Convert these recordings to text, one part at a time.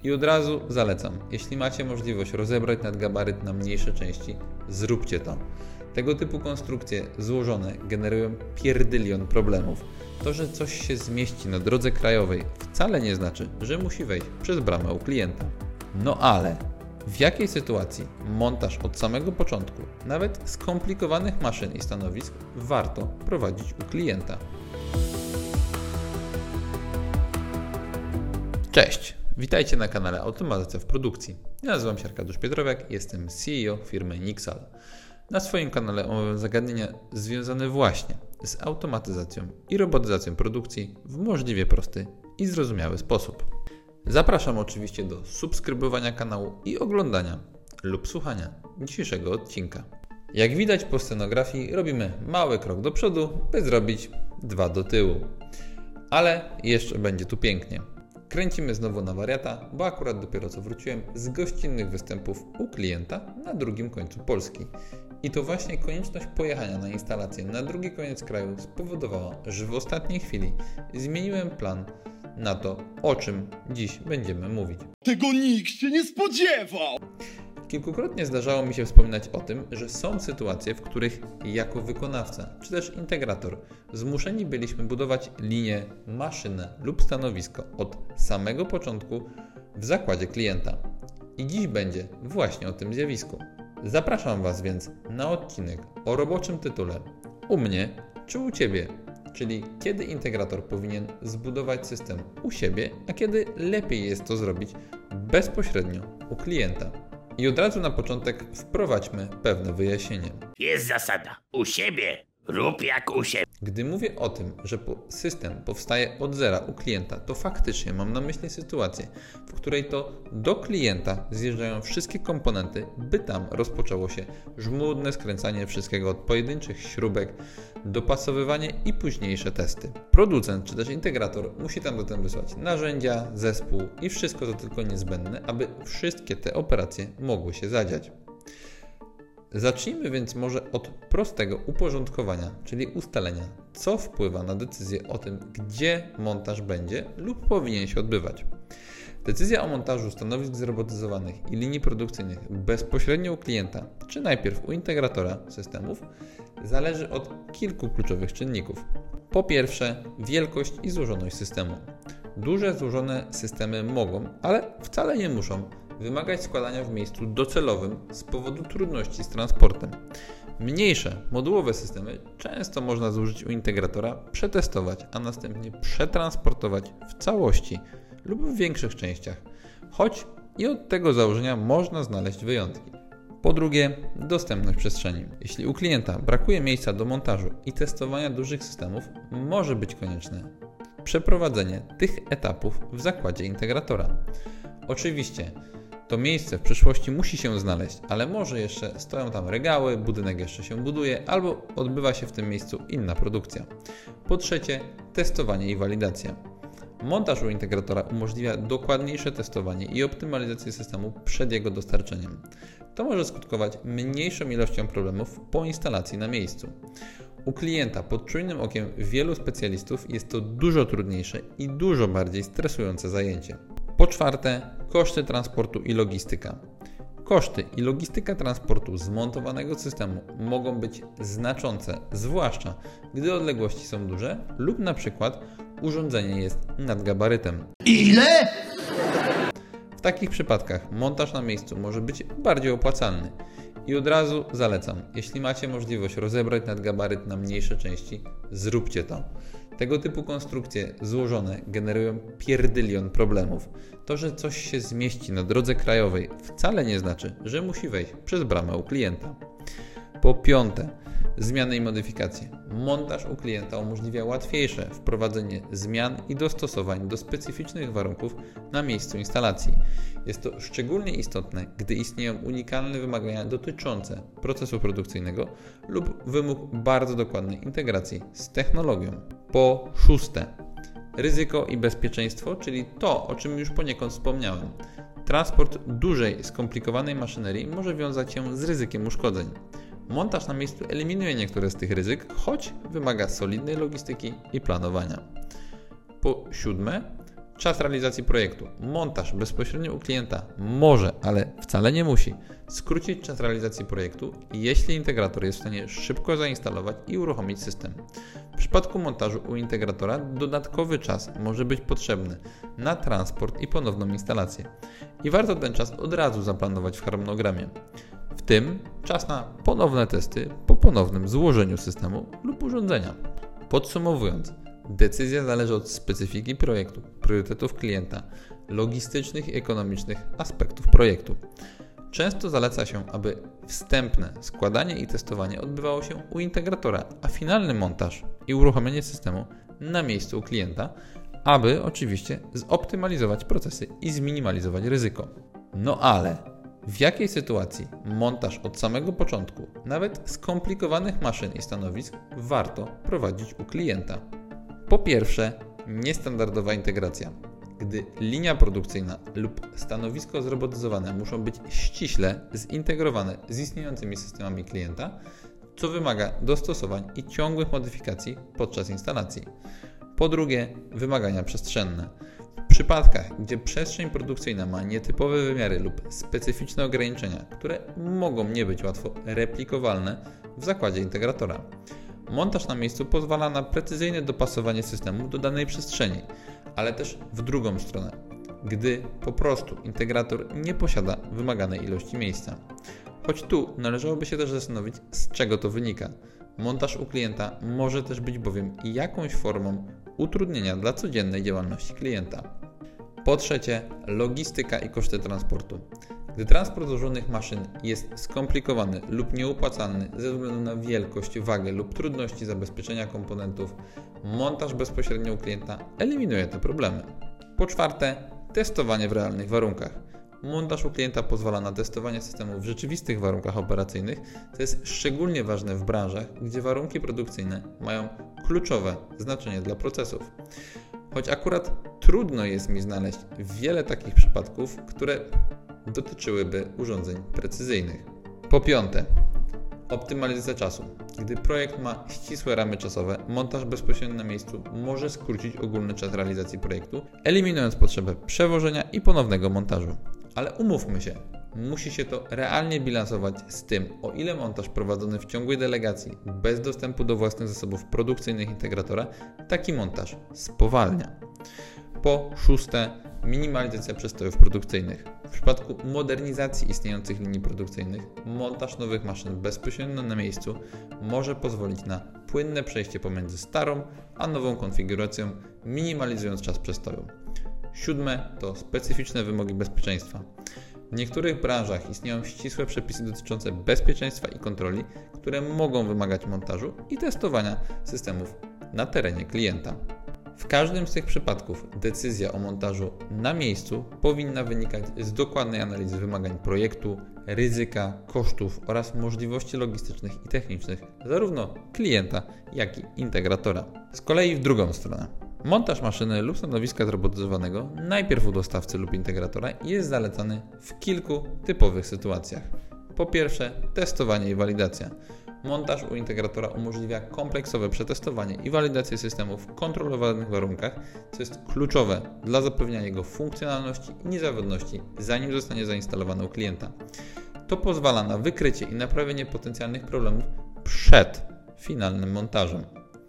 I od razu zalecam, jeśli macie możliwość rozebrać nadgabaryt na mniejsze części, zróbcie to. Tego typu konstrukcje złożone generują pierdylion problemów. To, że coś się zmieści na drodze krajowej, wcale nie znaczy, że musi wejść przez bramę u klienta. No ale w jakiej sytuacji montaż od samego początku, nawet skomplikowanych maszyn i stanowisk, warto prowadzić u klienta? Cześć, witajcie na kanale Automatyzacja w Produkcji. Ja nazywam się Arkadiusz Pietrowiak, jestem CEO firmy Nixal. Na swoim kanale omawiam zagadnienia związane właśnie z automatyzacją i robotyzacją produkcji w możliwie prosty i zrozumiały sposób. Zapraszam oczywiście do subskrybowania kanału i oglądania lub słuchania dzisiejszego odcinka. Jak widać po scenografii, robimy mały krok do przodu, by zrobić 2 do tyłu. Ale jeszcze będzie tu pięknie. Kręcimy znowu na wariata, bo akurat dopiero co wróciłem z gościnnych występów u klienta na drugim końcu Polski. I to właśnie konieczność pojechania na instalację na drugi koniec kraju spowodowała, że w ostatniej chwili zmieniłem plan na to, o czym dziś będziemy mówić. Tego nikt się nie spodziewał! Kilkukrotnie zdarzało mi się wspominać o tym, że są sytuacje, w których jako wykonawca, czy też integrator, zmuszeni byliśmy budować linię, maszynę lub stanowisko od samego początku w zakładzie klienta. I dziś będzie właśnie o tym zjawisku. Zapraszam Was więc na odcinek o roboczym tytule U mnie czy u Ciebie, czyli kiedy integrator powinien zbudować system u siebie, a kiedy lepiej jest to zrobić bezpośrednio u klienta. I od razu na początek wprowadźmy pewne wyjaśnienie. Jest zasada. U siebie rób jak u siebie. Gdy mówię o tym, że system powstaje od zera u klienta, to faktycznie mam na myśli sytuację, w której to do klienta zjeżdżają wszystkie komponenty, by tam rozpoczęło się żmudne skręcanie wszystkiego od pojedynczych śrubek, dopasowywanie i późniejsze testy. Producent czy też integrator musi tam zatem wysłać narzędzia, zespół i wszystko, co tylko niezbędne, aby wszystkie te operacje mogły się zadziać. Zacznijmy więc może od prostego uporządkowania, czyli ustalenia, co wpływa na decyzję o tym, gdzie montaż będzie lub powinien się odbywać. Decyzja o montażu stanowisk zrobotyzowanych i linii produkcyjnych bezpośrednio u klienta, czy najpierw u integratora systemów, zależy od kilku kluczowych czynników. Po pierwsze, wielkość i złożoność systemu. Duże, złożone systemy mogą, ale wcale nie muszą wymagać składania w miejscu docelowym z powodu trudności z transportem. Mniejsze, modułowe systemy często można zużyć u integratora, przetestować, a następnie przetransportować w całości lub w większych częściach, choć i od tego założenia można znaleźć wyjątki. Po drugie, dostępność przestrzeni. Jeśli u klienta brakuje miejsca do montażu i testowania dużych systemów, może być konieczne przeprowadzenie tych etapów w zakładzie integratora. Oczywiście, to miejsce w przyszłości musi się znaleźć, ale może jeszcze stoją tam regały, budynek jeszcze się buduje, albo odbywa się w tym miejscu inna produkcja. Po trzecie, testowanie i walidacja. Montaż u integratora umożliwia dokładniejsze testowanie i optymalizację systemu przed jego dostarczeniem. To może skutkować mniejszą ilością problemów po instalacji na miejscu. U klienta pod czujnym okiem wielu specjalistów jest to dużo trudniejsze i dużo bardziej stresujące zajęcie. Po czwarte, koszty transportu i logistyka. Koszty i logistyka transportu zmontowanego systemu mogą być znaczące, zwłaszcza gdy odległości są duże lub na przykład urządzenie jest nad gabarytem. Ile? W takich przypadkach montaż na miejscu może być bardziej opłacalny. I od razu zalecam, jeśli macie możliwość rozebrać nadgabaryt na mniejsze części, zróbcie to. Tego typu konstrukcje złożone generują pierdylion problemów. To, że coś się zmieści na drodze krajowej, wcale nie znaczy, że musi wejść przez bramę u klienta. Po piąte, zmiany i modyfikacje. Montaż u klienta umożliwia łatwiejsze wprowadzenie zmian i dostosowań do specyficznych warunków na miejscu instalacji. Jest to szczególnie istotne, gdy istnieją unikalne wymagania dotyczące procesu produkcyjnego lub wymóg bardzo dokładnej integracji z technologią. Po szóste, ryzyko i bezpieczeństwo, czyli to, o czym już poniekąd wspomniałem. Transport dużej, skomplikowanej maszynerii może wiązać się z ryzykiem uszkodzeń. Montaż na miejscu eliminuje niektóre z tych ryzyk, choć wymaga solidnej logistyki i planowania. Po siódme, Czas realizacji projektu. Montaż bezpośrednio u klienta może, ale wcale nie musi skrócić czas realizacji projektu, jeśli integrator jest w stanie szybko zainstalować i uruchomić system. W przypadku montażu u integratora dodatkowy czas może być potrzebny na transport i ponowną instalację. I warto ten czas od razu zaplanować w harmonogramie. W tym czas na ponowne testy po ponownym złożeniu systemu lub urządzenia. Podsumowując, decyzja zależy od specyfiki projektu, priorytetów klienta, logistycznych i ekonomicznych aspektów projektu. Często zaleca się, aby wstępne składanie i testowanie odbywało się u integratora, a finalny montaż i uruchomienie systemu na miejscu u klienta, aby oczywiście zoptymalizować procesy i zminimalizować ryzyko. No ale w jakiej sytuacji montaż od samego początku, nawet skomplikowanych maszyn i stanowisk, warto prowadzić u klienta? Po pierwsze, niestandardowa integracja. Gdy linia produkcyjna lub stanowisko zrobotyzowane muszą być ściśle zintegrowane z istniejącymi systemami klienta, co wymaga dostosowań i ciągłych modyfikacji podczas instalacji. Po drugie, wymagania przestrzenne. W przypadkach, gdzie przestrzeń produkcyjna ma nietypowe wymiary lub specyficzne ograniczenia, które mogą nie być łatwo replikowalne w zakładzie integratora. Montaż na miejscu pozwala na precyzyjne dopasowanie systemu do danej przestrzeni, ale też w drugą stronę, gdy po prostu integrator nie posiada wymaganej ilości miejsca. Choć tu należałoby się też zastanowić, z czego to wynika. Montaż u klienta może też być bowiem jakąś formą utrudnienia dla codziennej działalności klienta. Po trzecie, logistyka i koszty transportu. Gdy transport złożonych maszyn jest skomplikowany lub nieopłacalny ze względu na wielkość, wagę lub trudności zabezpieczenia komponentów, montaż bezpośrednio u klienta eliminuje te problemy. Po czwarte, testowanie w realnych warunkach. Montaż u klienta pozwala na testowanie systemu w rzeczywistych warunkach operacyjnych, co jest szczególnie ważne w branżach, gdzie warunki produkcyjne mają kluczowe znaczenie dla procesów. Choć akurat trudno jest mi znaleźć wiele takich przypadków, które dotyczyłyby urządzeń precyzyjnych. Po piąte, optymalizacja czasu. Gdy projekt ma ścisłe ramy czasowe, montaż bezpośrednio na miejscu może skrócić ogólny czas realizacji projektu, eliminując potrzebę przewożenia i ponownego montażu. Ale umówmy się, musi się to realnie bilansować z tym, o ile montaż prowadzony w ciągłej delegacji, bez dostępu do własnych zasobów produkcyjnych integratora, taki montaż spowalnia. Po szóste, minimalizacja przestojów produkcyjnych. W przypadku modernizacji istniejących linii produkcyjnych, montaż nowych maszyn bezpośrednio na miejscu może pozwolić na płynne przejście pomiędzy starą a nową konfiguracją, minimalizując czas przestoju. Siódme to specyficzne wymogi bezpieczeństwa. W niektórych branżach istnieją ścisłe przepisy dotyczące bezpieczeństwa i kontroli, które mogą wymagać montażu i testowania systemów na terenie klienta. W każdym z tych przypadków decyzja o montażu na miejscu powinna wynikać z dokładnej analizy wymagań projektu, ryzyka, kosztów oraz możliwości logistycznych i technicznych zarówno klienta, jak i integratora. Z kolei w drugą stronę. Montaż maszyny lub stanowiska zrobotyzowanego najpierw u dostawcy lub integratora jest zalecany w kilku typowych sytuacjach. Po pierwsze, testowanie i walidacja. Montaż u integratora umożliwia kompleksowe przetestowanie i walidację systemu w kontrolowanych warunkach, co jest kluczowe dla zapewnienia jego funkcjonalności i niezawodności, zanim zostanie zainstalowany u klienta. To pozwala na wykrycie i naprawienie potencjalnych problemów przed finalnym montażem.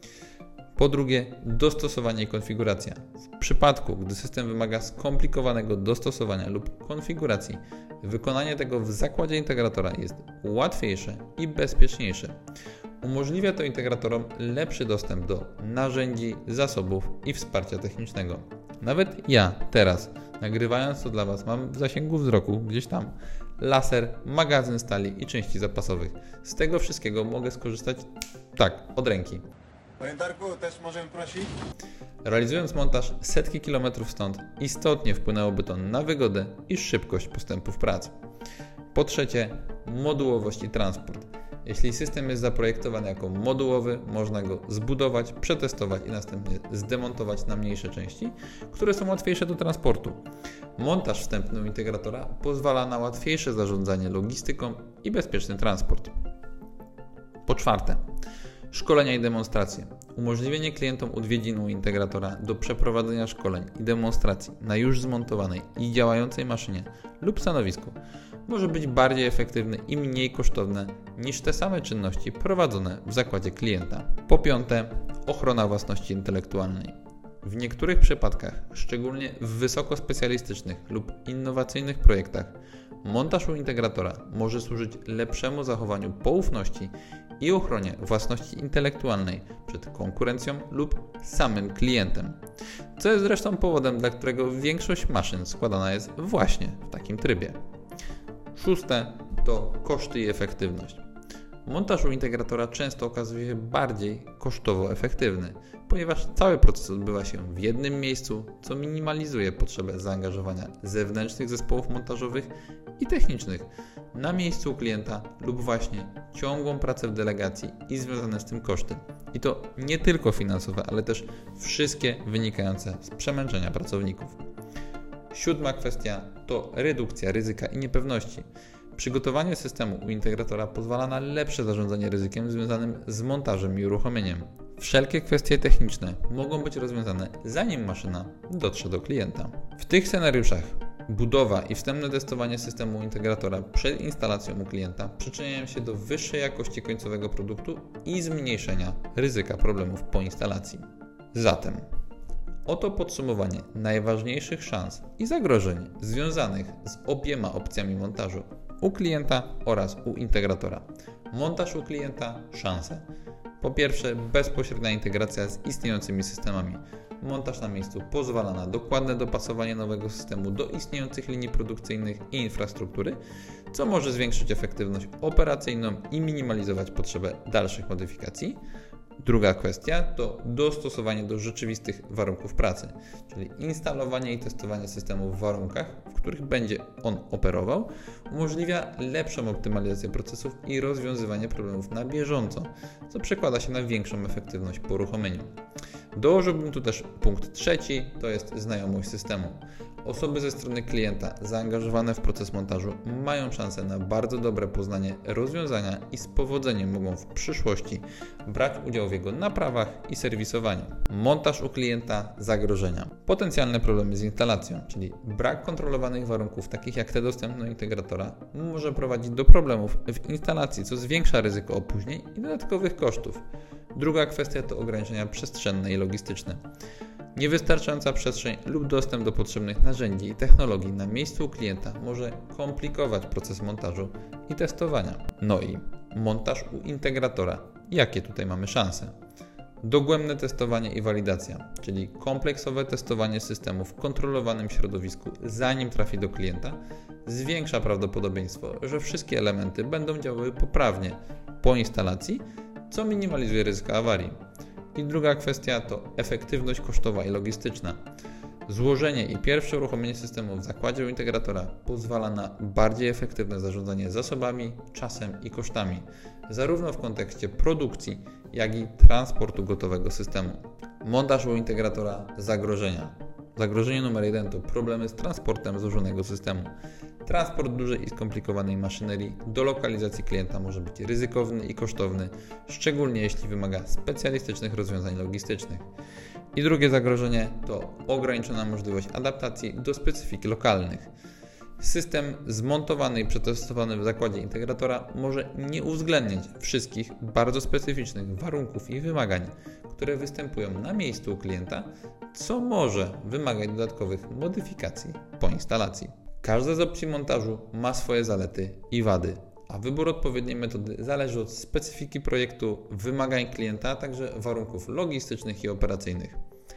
Po drugie, dostosowanie i konfiguracja. W przypadku, gdy system wymaga skomplikowanego dostosowania lub konfiguracji, wykonanie tego w zakładzie integratora jest łatwiejsze i bezpieczniejsze. Umożliwia to integratorom lepszy dostęp do narzędzi, zasobów i wsparcia technicznego. Nawet ja teraz, nagrywając to dla Was, mam w zasięgu wzroku gdzieś tam laser, magazyn stali i części zapasowych. Z tego wszystkiego mogę skorzystać od ręki. Panie Darku, też możemy prosić? Realizując montaż setki kilometrów stąd, istotnie wpłynęłoby to na wygodę i szybkość postępów prac. Po trzecie, modułowość i transport. Jeśli system jest zaprojektowany jako modułowy, można go zbudować, przetestować i następnie zdemontować na mniejsze części, które są łatwiejsze do transportu. Montaż wstępny u integratora pozwala na łatwiejsze zarządzanie logistyką i bezpieczny transport. Po czwarte, Szkolenia i demonstracje. Umożliwienie klientom odwiedzin u integratora do przeprowadzenia szkoleń i demonstracji na już zmontowanej i działającej maszynie lub stanowisku może być bardziej efektywne i mniej kosztowne niż te same czynności prowadzone w zakładzie klienta. Po piąte, ochrona własności intelektualnej. W niektórych przypadkach, szczególnie w wysokospecjalistycznych lub innowacyjnych projektach, montaż u integratora może służyć lepszemu zachowaniu poufności i ochronie własności intelektualnej przed konkurencją lub samym klientem, co jest zresztą powodem, dla którego większość maszyn składana jest właśnie w takim trybie. Szóste to koszty i efektywność. Montaż u integratora często okazuje się bardziej kosztowo efektywny, ponieważ cały proces odbywa się w jednym miejscu, co minimalizuje potrzebę zaangażowania zewnętrznych zespołów montażowych i technicznych na miejscu u klienta lub właśnie ciągłą pracę w delegacji i związane z tym koszty. I to nie tylko finansowe, ale też wszystkie wynikające z przemęczenia pracowników. Siódma kwestia to redukcja ryzyka i niepewności. Przygotowanie systemu u integratora pozwala na lepsze zarządzanie ryzykiem związanym z montażem i uruchomieniem. Wszelkie kwestie techniczne mogą być rozwiązane, zanim maszyna dotrze do klienta. W tych scenariuszach budowa i wstępne testowanie systemu integratora przed instalacją u klienta przyczyniają się do wyższej jakości końcowego produktu i zmniejszenia ryzyka problemów po instalacji. Zatem oto podsumowanie najważniejszych szans i zagrożeń związanych z obiema opcjami montażu u klienta oraz u integratora. Montaż u klienta – szanse. Po pierwsze, bezpośrednia integracja z istniejącymi systemami. Montaż na miejscu pozwala na dokładne dopasowanie nowego systemu do istniejących linii produkcyjnych i infrastruktury, co może zwiększyć efektywność operacyjną i minimalizować potrzebę dalszych modyfikacji. Druga kwestia to dostosowanie do rzeczywistych warunków pracy, czyli instalowanie i testowanie systemu w warunkach, w których będzie on operował, umożliwia lepszą optymalizację procesów i rozwiązywanie problemów na bieżąco, co przekłada się na większą efektywność po uruchomieniu. Dołożyłbym tu też punkt trzeci, to jest znajomość systemu. Osoby ze strony klienta zaangażowane w proces montażu mają szansę na bardzo dobre poznanie rozwiązania i z powodzeniem mogą w przyszłości brać udział w jego naprawach i serwisowaniu. Montaż u klienta – zagrożenia. Potencjalne problemy z instalacją, czyli brak kontrolowanych warunków takich jak te dostępne do integratora, może prowadzić do problemów w instalacji, co zwiększa ryzyko opóźnień i dodatkowych kosztów. Druga kwestia to ograniczenia przestrzenne i logistyczne. Niewystarczająca przestrzeń lub dostęp do potrzebnych narzędzi i technologii na miejscu u klienta może komplikować proces montażu i testowania. No i montaż u integratora. Jakie tutaj mamy szanse? Dogłębne testowanie i walidacja, czyli kompleksowe testowanie systemu w kontrolowanym środowisku, zanim trafi do klienta, zwiększa prawdopodobieństwo, że wszystkie elementy będą działały poprawnie po instalacji, co minimalizuje ryzyko awarii. I druga kwestia to efektywność kosztowa i logistyczna. Złożenie i pierwsze uruchomienie systemu w zakładzie u integratora pozwala na bardziej efektywne zarządzanie zasobami, czasem i kosztami, zarówno w kontekście produkcji, jak i transportu gotowego systemu. Montaż u integratora – zagrożenia. Zagrożenie numer 1 to problemy z transportem złożonego systemu. Transport dużej i skomplikowanej maszynerii do lokalizacji klienta może być ryzykowny i kosztowny, szczególnie jeśli wymaga specjalistycznych rozwiązań logistycznych. I drugie zagrożenie to ograniczona możliwość adaptacji do specyfik lokalnych. System zmontowany i przetestowany w zakładzie integratora może nie uwzględniać wszystkich bardzo specyficznych warunków i wymagań, które występują na miejscu u klienta, co może wymagać dodatkowych modyfikacji po instalacji. Każda z opcji montażu ma swoje zalety i wady, a wybór odpowiedniej metody zależy od specyfiki projektu, wymagań klienta, a także warunków logistycznych i operacyjnych.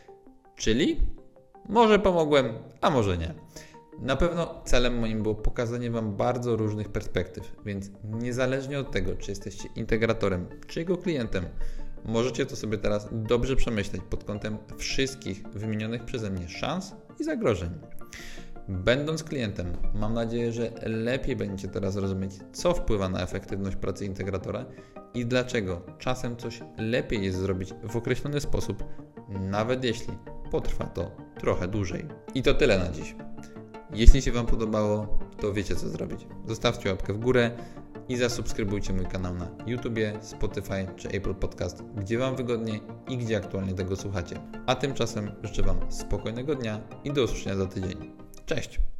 Czyli może pomogłem, a może nie. Na pewno celem moim było pokazanie Wam bardzo różnych perspektyw, więc niezależnie od tego, czy jesteście integratorem, czy jego klientem, możecie to sobie teraz dobrze przemyśleć pod kątem wszystkich wymienionych przeze mnie szans i zagrożeń. Będąc klientem, mam nadzieję, że lepiej będziecie teraz rozumieć, co wpływa na efektywność pracy integratora i dlaczego czasem coś lepiej jest zrobić w określony sposób, nawet jeśli potrwa to trochę dłużej. I to tyle na dziś. Jeśli się Wam podobało, to wiecie co zrobić. Zostawcie łapkę w górę, i zasubskrybujcie mój kanał na YouTubie, Spotify czy Apple Podcast, gdzie Wam wygodniej i gdzie aktualnie tego słuchacie. A tymczasem życzę Wam spokojnego dnia i do usłyszenia za tydzień. Cześć!